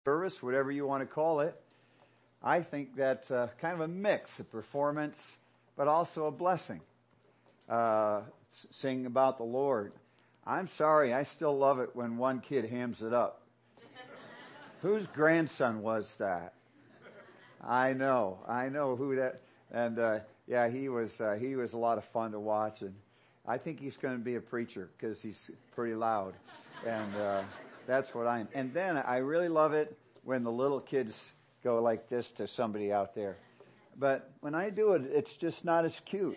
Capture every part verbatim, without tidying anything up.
service, whatever you want to call it. I think that's uh, kind of a mix of performance, but also a blessing. Uh, sing about the Lord. I'm sorry, I still love it when one kid hams it up. Whose grandson was that? I know, I know who that, and uh, yeah, he was, uh, he was a lot of fun to watch, and I think he's going to be a preacher because he's pretty loud, and uh, that's what I'm. And then I really love it when the little kids go like this to somebody out there. But when I do it, it's just not as cute.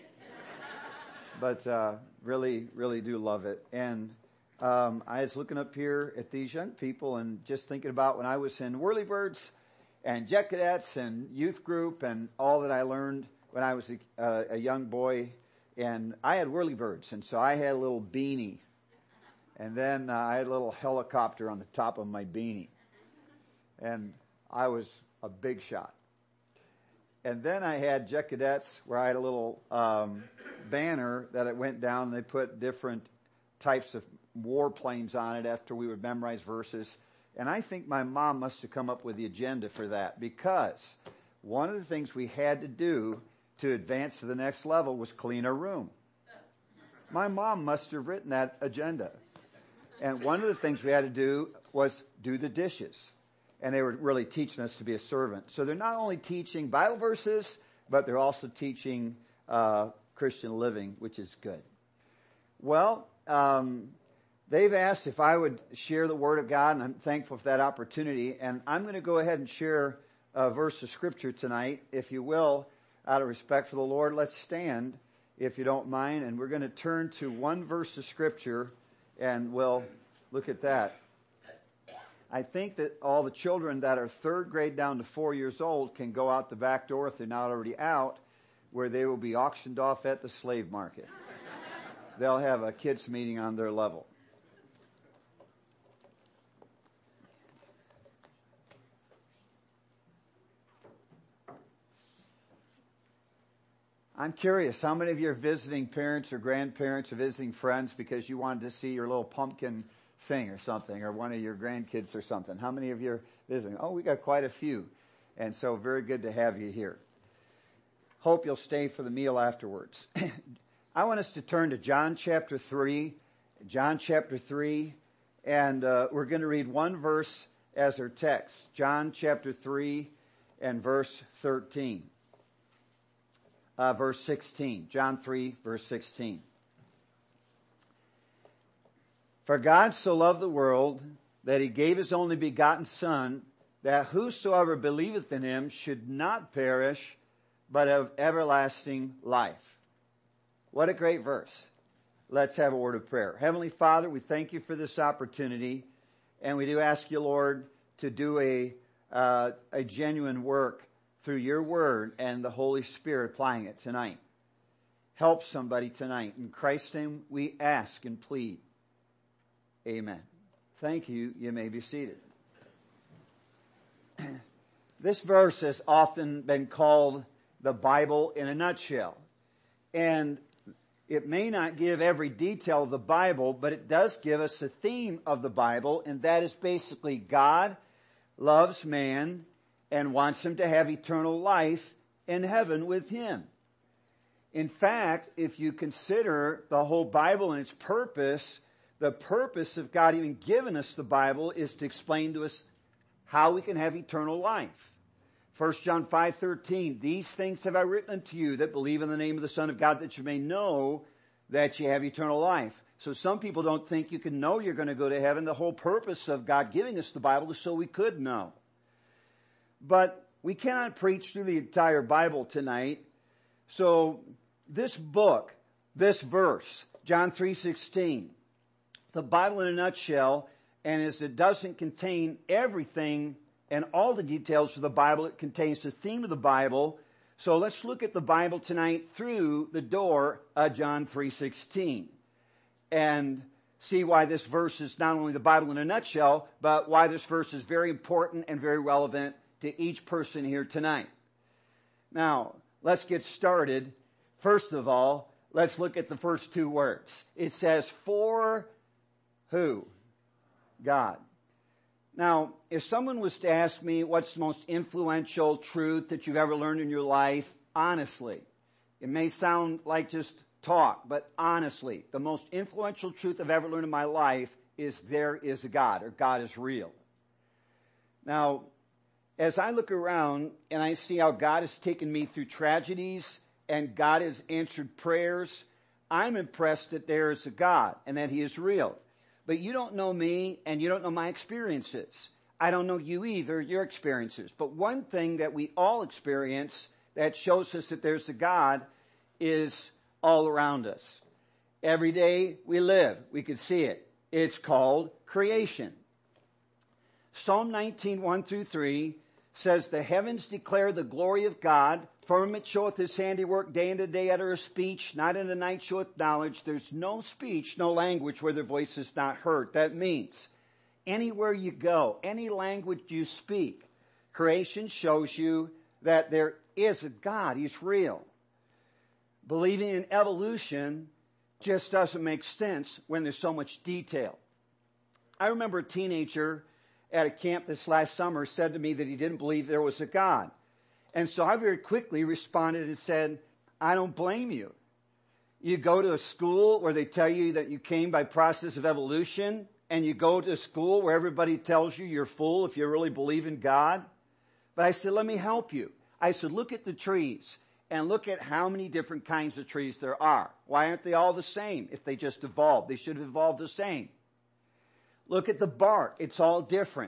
But uh really, really do love it. And um I was looking up here at these young people and just thinking about when I was in Whirlybirds and Jet Cadets and youth group and all that I learned when I was a, uh, a young boy. And I had Whirlybirds, and so I had a little beanie. And then uh, I had a little helicopter on the top of my beanie. And I was a big shot. And then I had Jet Cadets where I had a little um banner that it went down, and they put different types of warplanes on it after we would memorize verses. And I think my mom must have come up with the agenda for that, because one of the things we had to do to advance to the next level was clean our room. My mom must have written that agenda. And one of the things we had to do was do the dishes. And they were really teaching us to be a servant. So they're not only teaching Bible verses, but they're also teaching uh Christian living, which is good. Well, um they've asked if I would share the Word of God, and I'm thankful for that opportunity. And I'm going to go ahead and share a verse of Scripture tonight, if you will, out of respect for the Lord. Let's stand, if you don't mind, and we're going to turn to one verse of Scripture, and we'll look at that. I think that all the children that are third grade down to four years old can go out the back door, if they're not already out, where they will be auctioned off at the slave market. They'll have a kids meeting on their level. I'm curious, how many of you are visiting parents or grandparents or visiting friends because you wanted to see your little pumpkin sing or something, or one of your grandkids or something? How many of you are visiting? Oh, we got quite a few. And so very good to have you here. Hope you'll stay for the meal afterwards. I want us to turn to John chapter three, John chapter three, and uh, we're going to read one verse as our text. John chapter three and verse thirteen. Uh, verse sixteen. John three, verse sixteen. For God so loved the world that he gave his only begotten Son, that whosoever believeth in him should not perish, but have everlasting life. What a great verse. Let's have a word of prayer. Heavenly Father, we thank you for this opportunity, and we do ask you, Lord, to do a uh, a genuine work through your word and the Holy Spirit applying it tonight. Help somebody tonight. In Christ's name we ask and plead. Amen. Thank you. You may be seated. This verse has often been called the Bible in a nutshell. And it may not give every detail of the Bible, but it does give us the theme of the Bible, and that is basically God loves man and wants him to have eternal life in heaven with him. In fact, if you consider the whole Bible and its purpose, the purpose of God even giving us the Bible is to explain to us how we can have eternal life. First John five thirteen, these things have I written unto you that believe in the name of the Son of God, that you may know that you have eternal life. So some people don't think you can know you're going to go to heaven. The whole purpose of God giving us the Bible is so we could know. But we cannot preach through the entire Bible tonight. So this book, this verse, John three sixteen, the Bible in a nutshell, and as it doesn't contain everything and all the details of the Bible, it contains the theme of the Bible. So let's look at the Bible tonight through the door of John three sixteen and see why this verse is not only the Bible in a nutshell, but why this verse is very important and very relevant to each person here tonight. Now, let's get started. First of all, let's look at the first two words. It says, for who? God. Now, if someone was to ask me what's the most influential truth that you've ever learned in your life, honestly, it may sound like just talk, but honestly, the most influential truth I've ever learned in my life is there is a God, or God is real. Now, as I look around and I see how God has taken me through tragedies and God has answered prayers, I'm impressed that there is a God and that He is real. But you don't know me and you don't know my experiences. I don't know you either, your experiences. But one thing that we all experience that shows us that there's a God is all around us. Every day we live, we can see it. It's called creation. Psalm nineteen, one through three says, the heavens declare the glory of God. Firmament showeth His handiwork. Day and day uttereth speech. Night and the night showeth knowledge. There's no speech, no language where their voice is not heard. That means anywhere you go, any language you speak, creation shows you that there is a God. He's real. Believing in evolution just doesn't make sense when there's so much detail. I remember a teenager at a camp this last summer said to me that he didn't believe there was a God. And so I very quickly responded and said, I don't blame you. You go to a school where they tell you that you came by process of evolution, and you go to a school where everybody tells you you're full if you really believe in God. But I said, let me help you. I said, look at the trees and look at how many different kinds of trees there are. Why aren't they all the same? If they just evolved, they should have evolved the same. Look at the bark. It's all different.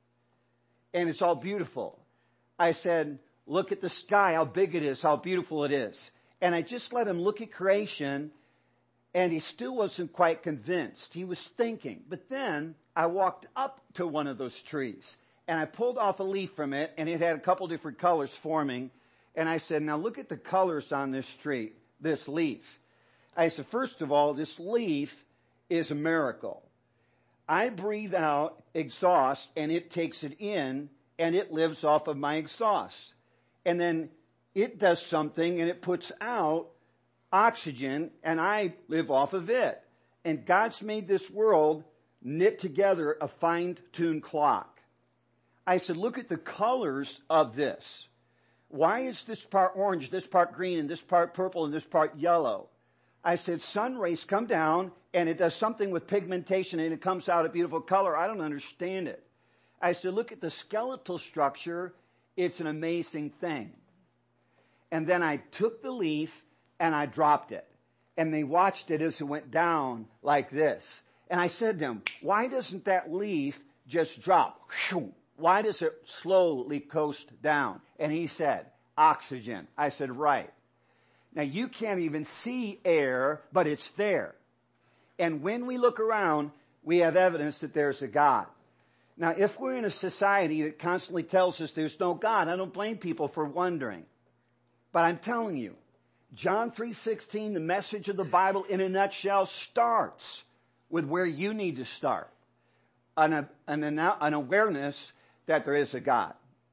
And it's all beautiful. I said, look at the sky, how big it is, how beautiful it is. And I just let him look at creation, and he still wasn't quite convinced. He was thinking. But then I walked up to one of those trees, and I pulled off a leaf from it, and it had a couple different colors forming. And I said, now look at the colors on this tree, this leaf. I said, first of all, this leaf is a miracle. I breathe out exhaust, and it takes it in, and it lives off of my exhaust. And then it does something, and it puts out oxygen, and I live off of it. And God's made this world knit together a fine-tuned clock. I said, look at the colors of this. Why is this part orange, this part green, and this part purple, and this part yellow? I said, sun rays come down, and it does something with pigmentation, and it comes out a beautiful color. I don't understand it. I said, look at the skeletal structure. It's an amazing thing. And then I took the leaf, and I dropped it. And they watched it as it went down like this. And I said to them, why doesn't that leaf just drop? Why does it slowly coast down? And he said, oxygen. I said, right. Now you can't even see air, but it's there. And when we look around, we have evidence that there's a God. Now if we're in a society that constantly tells us there's no God, I don't blame people for wondering. But I'm telling you, John three sixteen, the message of the Bible in a nutshell, starts with where you need to start. An, an, an awareness that there is a God.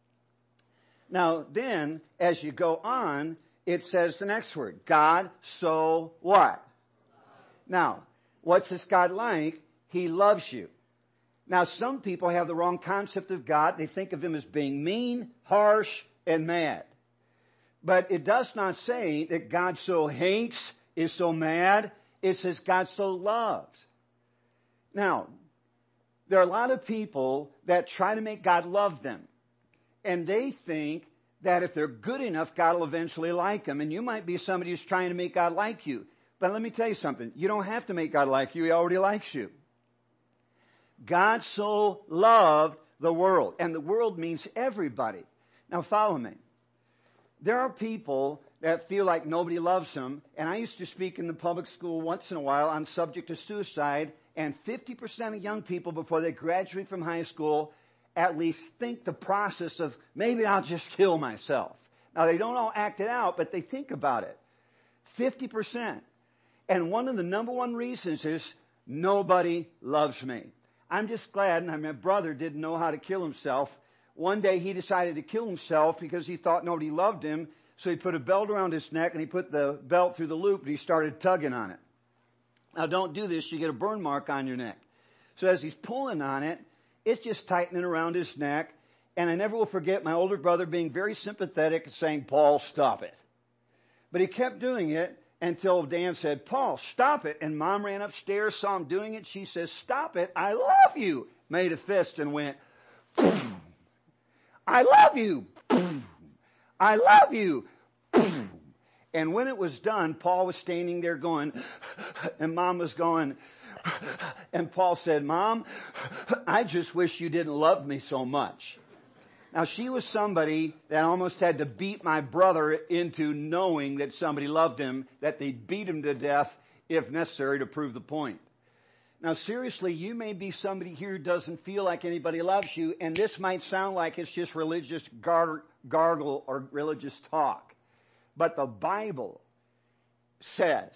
Now then, as you go on, it says the next word, God so what? Now, what's this God like? He loves you. Now some people have the wrong concept of God. They think of Him as being mean, harsh, and mad. But it does not say that God so hates, is so mad. It says God so loves. Now, there are a lot of people that try to make God love them. And they think that if they're good enough, God will eventually like them. And you might be somebody who's trying to make God like you. But let me tell you something. You don't have to make God like you. He already likes you. God so loved the world. And the world means everybody. Now follow me. There are people that feel like nobody loves them. And I used to speak in the public school once in a while on the subject of suicide. And fifty percent of young people before they graduate from high school at least think the process of maybe I'll just kill myself. Now they don't all act it out, but they think about it. fifty percent. And one of the number one reasons is nobody loves me. I'm just glad, and my brother didn't know how to kill himself. One day he decided to kill himself because he thought nobody loved him. So he put a belt around his neck and he put the belt through the loop and he started tugging on it. Now don't do this, you get a burn mark on your neck. So as he's pulling on it, it's just tightening around his neck. And I never will forget my older brother being very sympathetic and saying, Paul, stop it. But he kept doing it until Dan said, Paul, stop it. And Mom ran upstairs, saw him doing it. She says, stop it. I love you. Made a fist and went, boom. I love you. Boom. I love you. Boom. And when it was done, Paul was standing there going, and Mom was going, and Paul said, Mom, I just wish you didn't love me so much. Now, she was somebody that almost had to beat my brother into knowing that somebody loved him, that they'd beat him to death if necessary to prove the point. Now, seriously, you may be somebody here who doesn't feel like anybody loves you, and this might sound like it's just religious gar- gargle or religious talk. But the Bible says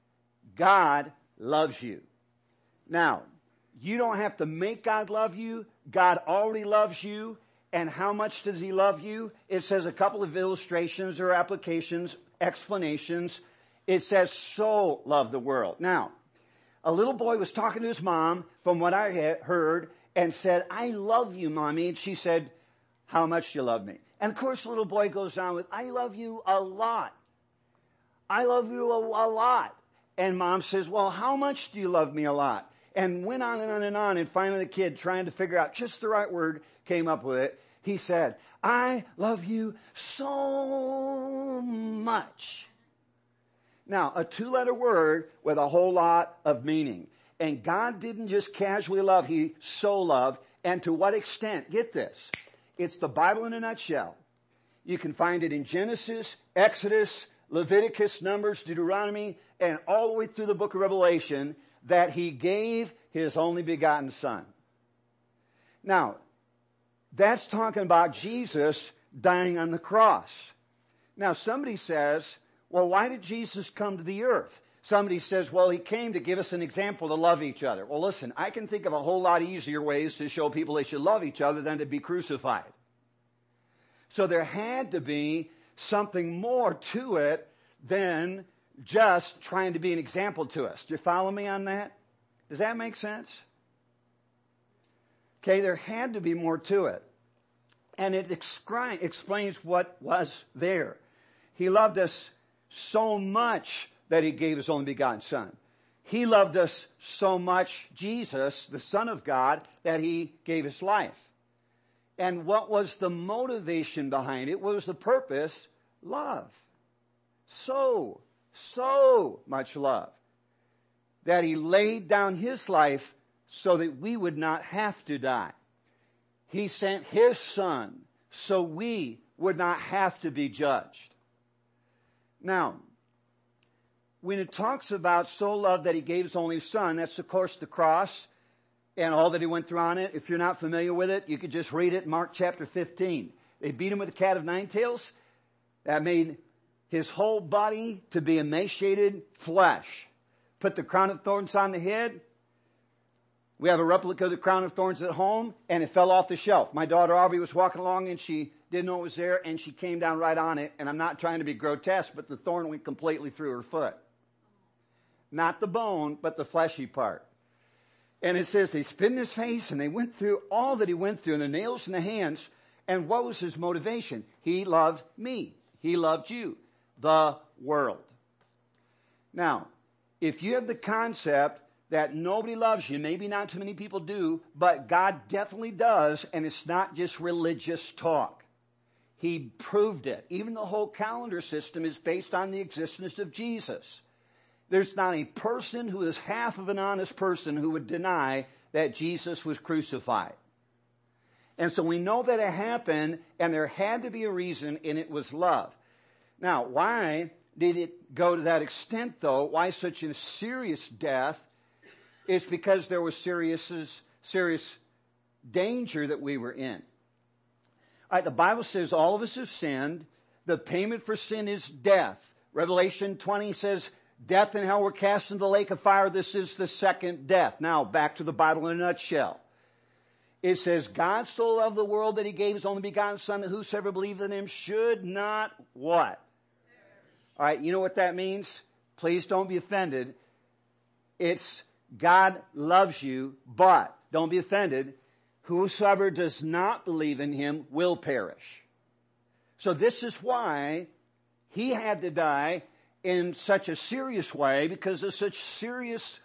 God loves you. Now, you don't have to make God love you. God already loves you. And how much does he love you? It says a couple of illustrations or applications, explanations. It says, so love the world. Now, a little boy was talking to his mom, from what I had heard, and said, I love you, Mommy. And she said, how much do you love me? And of course, the little boy goes on with, I love you a lot. I love you a, a lot. And Mom says, well, how much do you love me a lot? And went on and on and on. And finally the kid, trying to figure out just the right word, came up with it. He said, I love you so much. Now, a two-letter word with a whole lot of meaning. And God didn't just casually love, he so loved. And to what extent? Get this. It's the Bible in a nutshell. You can find it in Genesis, Exodus, Leviticus, Numbers, Deuteronomy, and all the way through the book of Revelation, that he gave his only begotten Son. Now, that's talking about Jesus dying on the cross. Now, somebody says, well, why did Jesus come to the earth? Somebody says, well, he came to give us an example to love each other. Well, listen, I can think of a whole lot easier ways to show people they should love each other than to be crucified. So there had to be something more to it than just trying to be an example to us. Do you follow me on that? Does that make sense? Okay, there had to be more to it. And it excri- explains what was there. He loved us so much that he gave his only begotten Son. He loved us so much, Jesus, the Son of God, that he gave his life. And what was the motivation behind it? What was the purpose? Love. So, so much love that he laid down his life so that we would not have to die. He sent his Son so we would not have to be judged. Now, when it talks about so loved that he gave his only Son, that's of course the cross and all that he went through on it. If you're not familiar with it, you could just read it in Mark chapter fifteen. They beat him with a cat of nine tails. That made his whole body to be emaciated flesh. Put the crown of thorns on the head. We have a replica of the crown of thorns at home, and it fell off the shelf. My daughter Aubrey was walking along, and she didn't know it was there, and she came down right on it. And I'm not trying to be grotesque, but the thorn went completely through her foot. Not the bone, but the fleshy part. And it says they spit in his face, and they went through all that he went through, and the nails in the hands. And what was his motivation? He loved me. He loved you. The world. Now, if you have the concept that nobody loves you, maybe not too many people do, but God definitely does, and it's not just religious talk. He proved it. Even the whole calendar system is based on the existence of Jesus. There's not a person who is half of an honest person who would deny that Jesus was crucified. And so we know that it happened, and there had to be a reason, and it was love. Now, why did it go to that extent, though? Why such a serious death? It's because there was serious, serious danger that we were in. All right, the Bible says all of us have sinned. The payment for sin is death. Revelation twenty says, death and hell were cast into the lake of fire. This is the second death. Now, back to the Bible in a nutshell. It says, God so loved the world that he gave his only begotten Son, that whosoever believed in him should not what? All right, you know what that means? Please don't be offended. It's God loves you, but, don't be offended, whosoever does not believe in him will perish. So this is why he had to die in such a serious way, because of such serious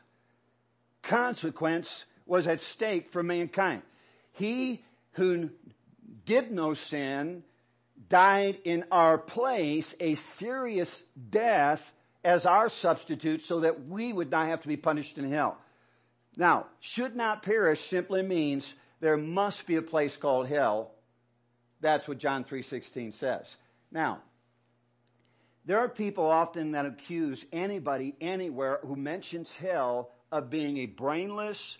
consequence was at stake for mankind. He who did no sin died in our place, a serious death as our substitute, so that we would not have to be punished in hell. Now, should not perish simply means there must be a place called hell. That's what John three sixteen says. Now, there are people often that accuse anybody anywhere who mentions hell of being a brainless,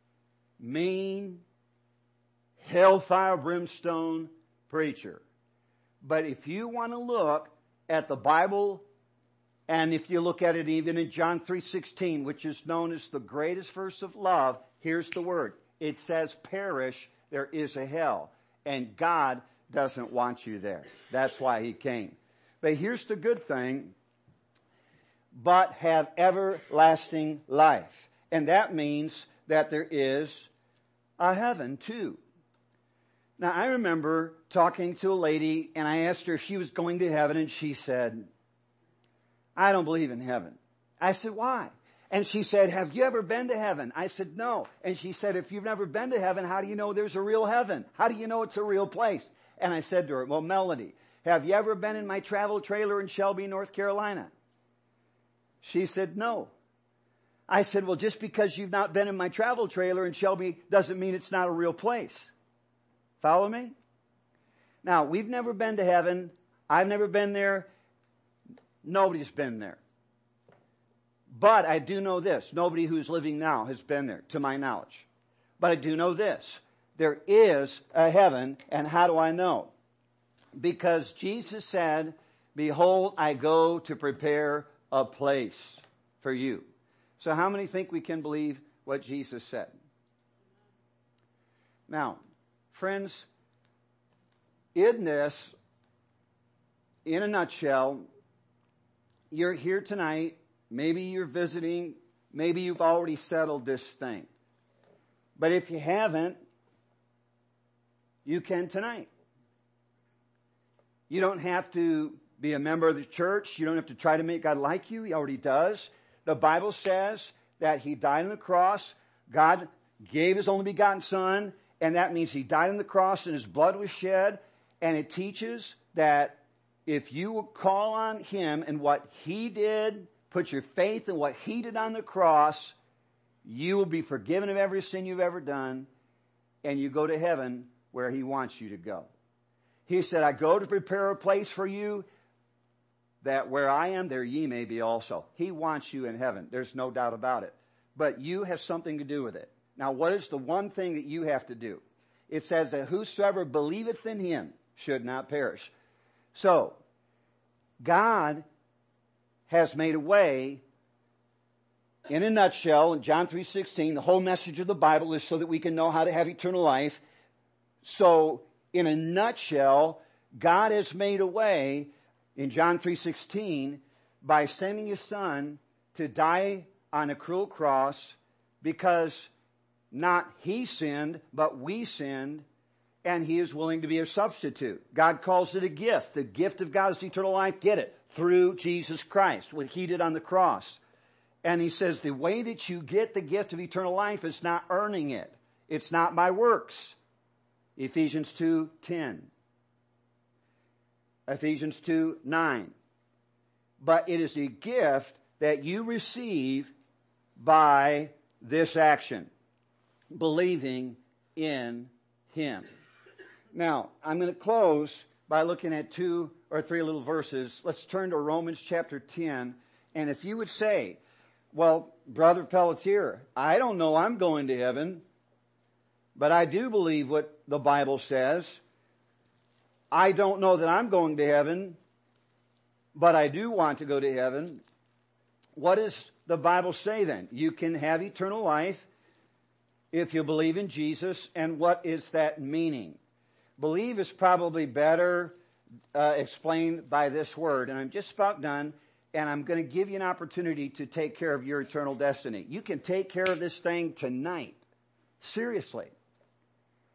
mean, hellfire brimstone preacher. But if you want to look at the Bible, and if you look at it even in John three sixteen, which is known as the greatest verse of love, here's the word. It says, perish, there is a hell. And God doesn't want you there. That's why he came. But here's the good thing. But have everlasting life. And that means that there is a heaven too. Now I remember talking to a lady, and I asked her if she was going to heaven, and she said, I don't believe in heaven. I said, why? And she said, have you ever been to heaven? I said, no. And she said, if you've never been to heaven, how do you know there's a real heaven? How do you know it's a real place? And I said to her, well, Melody, have you ever been in my travel trailer in Shelby, North Carolina? She said, no. I said, well, just because you've not been in my travel trailer in Shelby doesn't mean it's not a real place. Follow me? Now, we've never been to heaven. I've never been there. Nobody's been there. But I do know this. Nobody who's living now has been there, to my knowledge. But I do know this. There is a heaven, and how do I know? Because Jesus said, behold, I go to prepare a place for you. So how many think we can believe what Jesus said? Now, friends, in this, in a nutshell, you're here tonight. Maybe you're visiting. Maybe you've already settled this thing. But if you haven't, you can tonight. You don't have to be a member of the church. You don't have to try to make God like you. He already does. The Bible says that he died on the cross. God gave his only begotten Son, and that means he died on the cross and his blood was shed. And it teaches that if you will call on him and what he did, put your faith in what he did on the cross, you will be forgiven of every sin you've ever done, and you go to heaven where he wants you to go. He said, I go to prepare a place for you, that where I am, there ye may be also. He wants you in heaven. There's no doubt about it. But you have something to do with it. Now, what is the one thing that you have to do? It says that whosoever believeth in him should not perish. So, God has made a way, in a nutshell, in John three sixteen, the whole message of the Bible is so that we can know how to have eternal life. So, in a nutshell, God has made a way in John three sixteen by sending his Son to die on a cruel cross, because not he sinned, but we sinned, and he is willing to be a substitute. God calls it a gift. The gift of God is eternal life. Get it? Through Jesus Christ, what he did on the cross. And he says the way that you get the gift of eternal life is not earning it. It's not by works. Ephesians two ten. Ephesians two nine. But it is a gift that you receive by this action. Believing in him. Now, I'm going to close by looking at two or three little verses. Let's turn to Romans chapter ten. And if you would say, well, Brother Pelletier, I don't know I'm going to heaven, but I do believe what the Bible says. I don't know that I'm going to heaven, but I do want to go to heaven. What does the Bible say then? You can have eternal life if you believe in Jesus. And what is that meaning? Believe is probably better uh, explained by this word. And I'm just about done. And I'm going to give you an opportunity to take care of your eternal destiny. You can take care of this thing tonight. Seriously.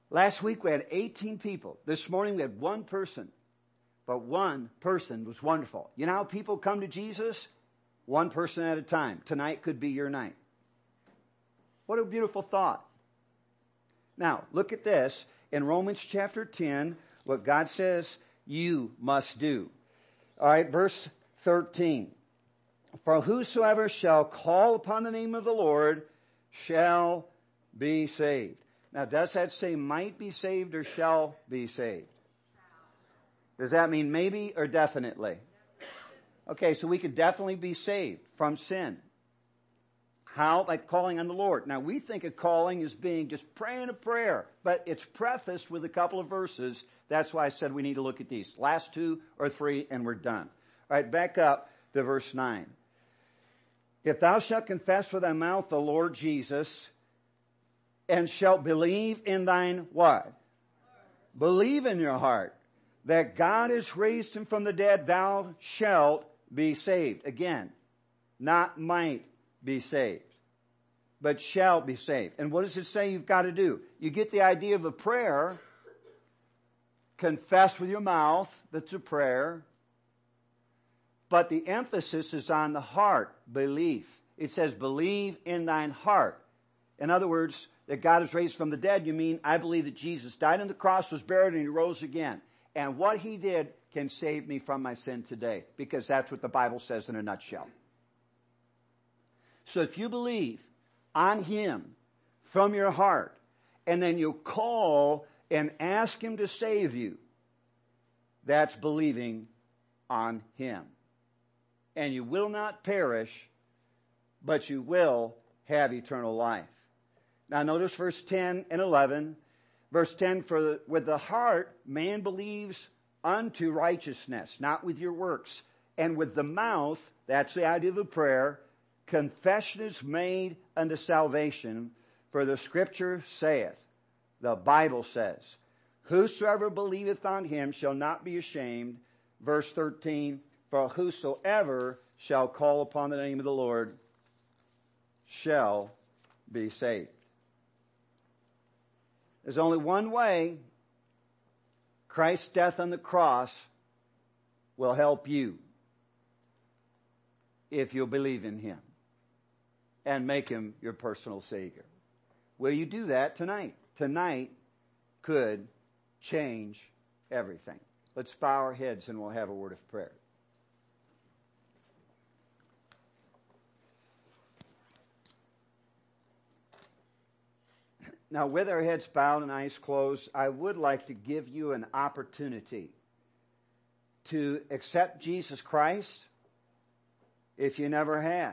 Last week we had eighteen people. This morning we had one person. But one person was wonderful. You know how people come to Jesus? One person at a time. Tonight could be your night. What a beautiful thought. Now, look at this. In Romans chapter ten, what God says you must do. All right, verse thirteen. For whosoever shall call upon the name of the Lord shall be saved. Now, does that say might be saved or shall be saved? Does that mean maybe or definitely? Okay, so we could definitely be saved from sin. How? By calling on the Lord. Now, we think of calling as being just praying a prayer, but it's prefaced with a couple of verses. That's why I said we need to look at these. Last two or three, and we're done. All right, back up to verse nine. If thou shalt confess with thy mouth the Lord Jesus, and shalt believe in thine what? Believe in your heart that God has raised him from the dead, thou shalt be saved. Again, not might be saved, but shall be saved. And what does it say you've got to do? You get the idea of a prayer. Confess with your mouth, that's a prayer. But the emphasis is on the heart, belief. It says, believe in thine heart. In other words, that God is raised from the dead, you mean, I believe that Jesus died on the cross, was buried, and he rose again. And what he did can save me from my sin today, because that's what the Bible says in a nutshell. So if you believe on him from your heart, and then you call and ask him to save you, that's believing on him. And you will not perish, but you will have eternal life. Now notice verse ten and eleven. Verse ten, for the, with the heart man believes unto righteousness, not with your works. And with the mouth, that's the idea of a prayer, confession is made unto salvation. For the scripture saith, the Bible says, whosoever believeth on him shall not be ashamed. Verse thirteen, for whosoever shall call upon the name of the Lord shall be saved. There's only one way. Christ's death on the cross will help you if you'll believe in him and make him your personal Savior. Will you do that tonight? Tonight could change everything. Let's bow our heads and we'll have a word of prayer. Now, with our heads bowed and eyes closed, I would like to give you an opportunity to accept Jesus Christ if you never have.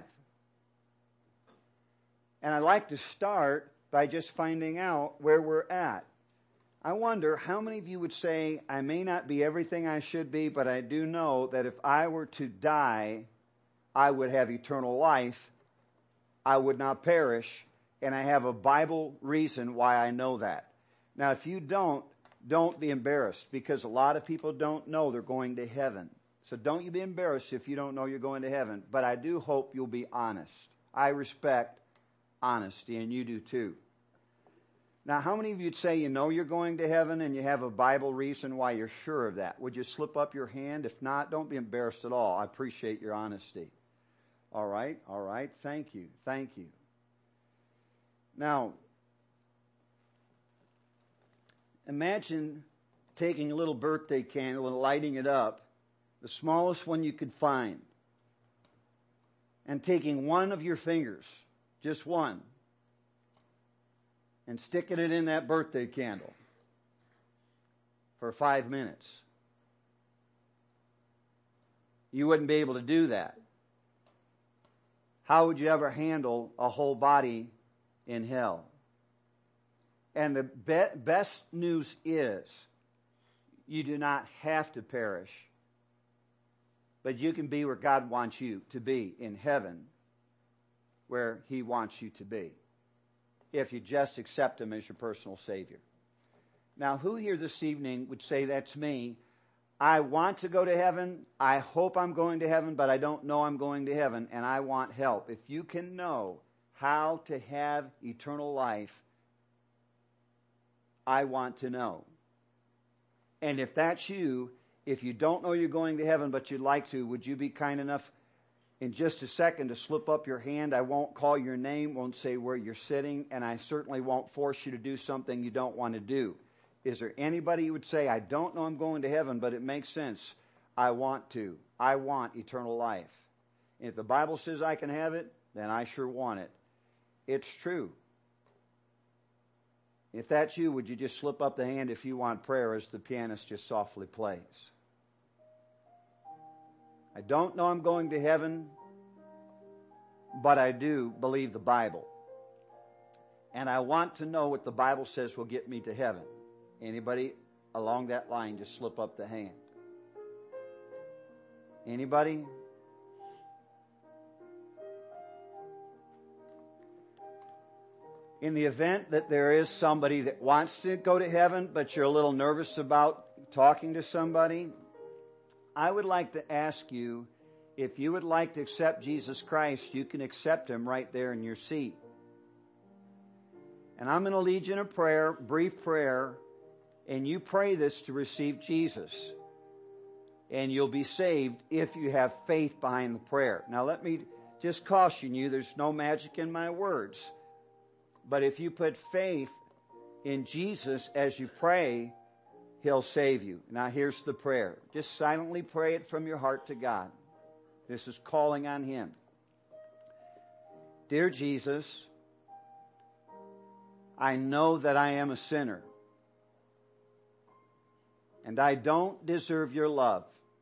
And I'd like to start by just finding out where we're at. I wonder how many of you would say, I may not be everything I should be, but I do know that if I were to die, I would have eternal life. I would not perish. And I have a Bible reason why I know that. Now, if you don't, don't be embarrassed, because a lot of people don't know they're going to heaven. So don't you be embarrassed if you don't know you're going to heaven. But I do hope you'll be honest. I respect honesty, and you do too. Now, how many of you would say you know you're going to heaven and you have a Bible reason why you're sure of that? Would you slip up your hand? If not, don't be embarrassed at all. I appreciate your honesty. All right, all right. Thank you, thank you. Now, imagine taking a little birthday candle and lighting it up, the smallest one you could find, and taking one of your fingers, just one, and sticking it in that birthday candle for five minutes. You wouldn't be able to do that. How would you ever handle a whole body in hell? And the be- best news is you do not have to perish, but you can be where God wants you to be, in heaven, where he wants you to be, if you just accept him as your personal Savior. Now, who here this evening would say, that's me? I want to go to heaven. I hope I'm going to heaven, but I don't know I'm going to heaven, and I want help. If you can know how to have eternal life, I want to know. And if that's you, if you don't know you're going to heaven but you'd like to, would you be kind enough in just a second to slip up your hand? I won't call your name, won't say where you're sitting, and I certainly won't force you to do something you don't want to do. Is there anybody who would say, I don't know I'm going to heaven, but it makes sense. I want to. I want eternal life. And if the Bible says I can have it, then I sure want it. It's true. If that's you, would you just slip up the hand if you want prayer as the pianist just softly plays? I don't know I'm going to heaven, but I do believe the Bible. And I want to know what the Bible says will get me to heaven. Anybody along that line, just slip up the hand. Anybody? In the event that there is somebody that wants to go to heaven, but you're a little nervous about talking to somebody, I would like to ask you, if you would like to accept Jesus Christ, you can accept Him right there in your seat. And I'm going to lead you in a prayer, brief prayer, and you pray this to receive Jesus. And you'll be saved if you have faith behind the prayer. Now let me just caution you, there's no magic in my words. But if you put faith in Jesus as you pray, He'll save you. Now here's the prayer. Just silently pray it from your heart to God. This is calling on Him. Dear Jesus, I know that I am a sinner. And I don't deserve your love.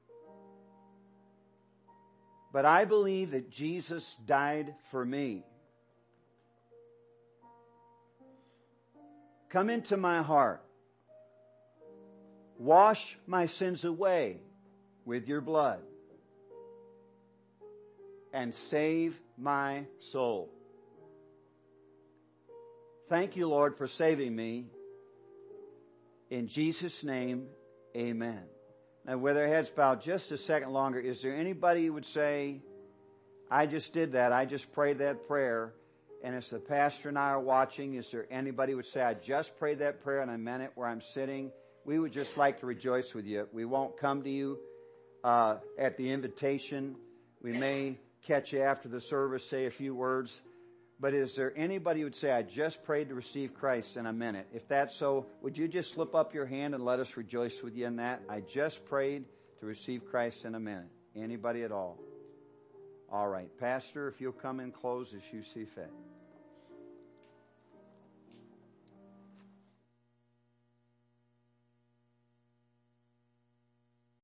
But I believe that Jesus died for me. Come into my heart. Wash my sins away with your blood. And save my soul. Thank you, Lord, for saving me. In Jesus' name, amen. Now, with our heads bowed just a second longer, is there anybody who would say, I just did that, I just prayed that prayer, and as the pastor and I are watching, is there anybody who would say, I just prayed that prayer and I meant it where I'm sitting? We would just like to rejoice with you. We won't come to you uh, at the invitation. We may catch you after the service, say a few words. But is there anybody who would say, I just prayed to receive Christ and I meant it? If that's so, would you just slip up your hand and let us rejoice with you in that? I just prayed to receive Christ and I meant it. Anybody at all? All right. Pastor, if you'll come and close as you see fit.